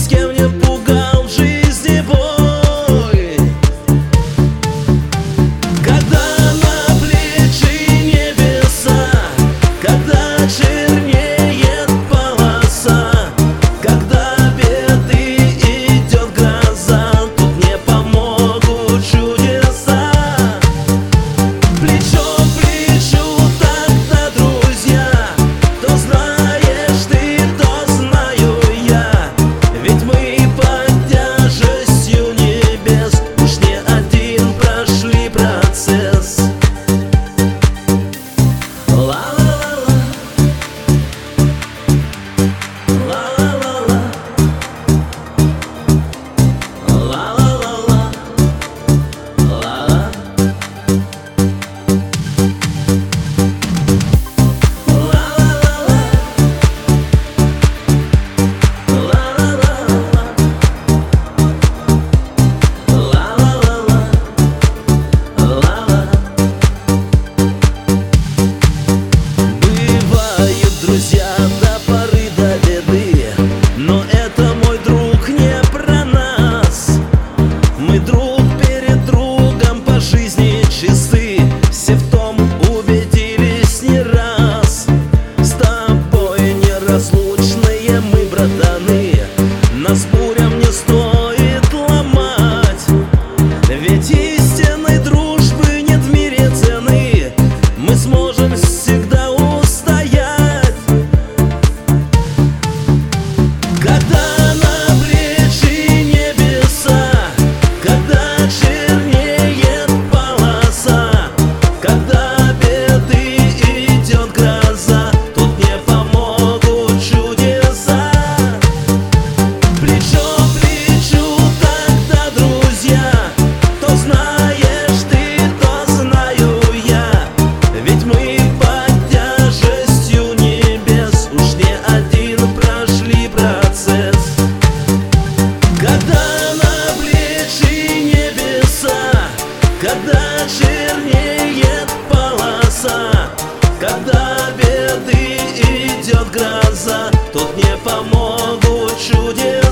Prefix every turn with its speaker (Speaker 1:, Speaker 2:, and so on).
Speaker 1: кем не пугал в жизни бой. Когда на плечи небеса, когда чернеет полоса, когда беды идет гроза, тут не помогут чудеса. Плечо к плечу тогда, друзья, то знаешь ты, то знаю я, ведь мы под тяжестью небес уж не один прошли процесс. Ла-ла-ла-ла, ла-ла-ла-ла, ла-ла-ла-ла, ла-ла. Бывают друзья до поры до беды, но это, мой друг, не про нас. Мы друг перед другом по жизни чисты, все в том убедились не раз. С тобой неразлучные мы, братаны, нас бурям не стоит ломать, ведь истинной дружбы нет в мире цены, мы сможем всегда устоять. Когда на плечи небеса, когда чернеет полоса, когда беды идет гроза, тут не помогут чудеса. Плечо к плечу тогда, друзья, то знаешь ты, то знаю я, ведь мы под тяжестью небес уж не один прошли процесс. Когда на плечи небеса, когда чернеет полоса, когда беды идет гроза, тут не помогут чудеса.